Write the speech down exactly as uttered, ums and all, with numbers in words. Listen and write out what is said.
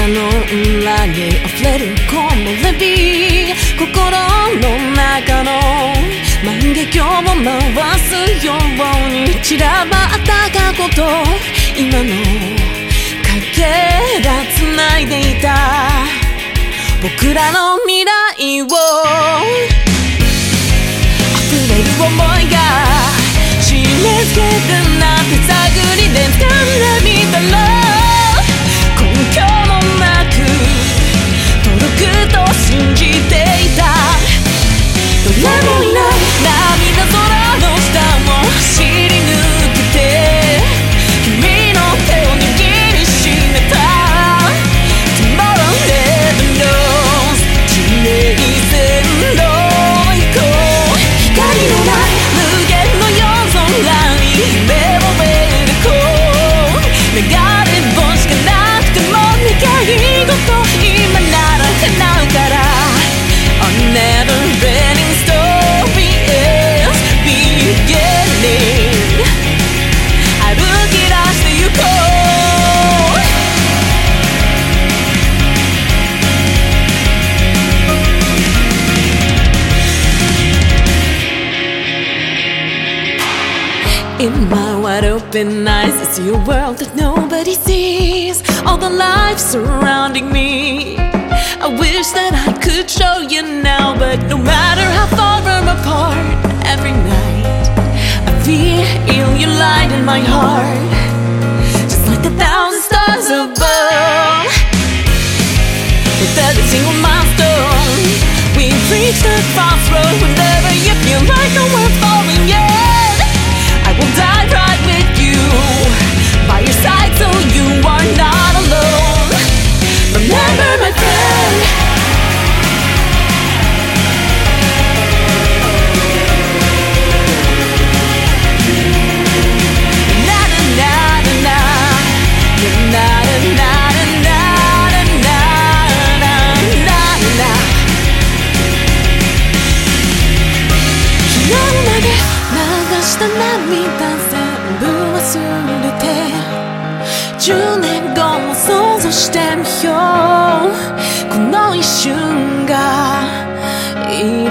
の裏に溢れる木漏れ日、心の中の万華鏡を回すように散らばった過去と今の影が繋いでいた僕らの未来を、溢れる想いが締め付けるなんて探りで掴んでみたら根拠もなく届くと信じていた。誰もいない涙空の下を走り抜けて君の手を握りしめた Tomorrow never knows 地平線の行こう、光のない無限の夜空に夢を描こう、流れ星がなくても願い事今なら叶うから A never ending story is beginning 歩き出してゆこう。In my wide open eyes, I see a world that nobody sees. All the life surrounding me. I wish that I could show you now, but no matter how far we're apart, every night I feel your light in my heart, just like a thousand stars above. With every single milestone, we've reached the crossroad. Whenever you feel like no one's falling yet, I will die right with you, by your side so you are not alone. Remember my friend, na na na na na, na na na na na na na na. 昨日まで流した涙全部忘れてじゅうねんごを想像してみよう、この一瞬が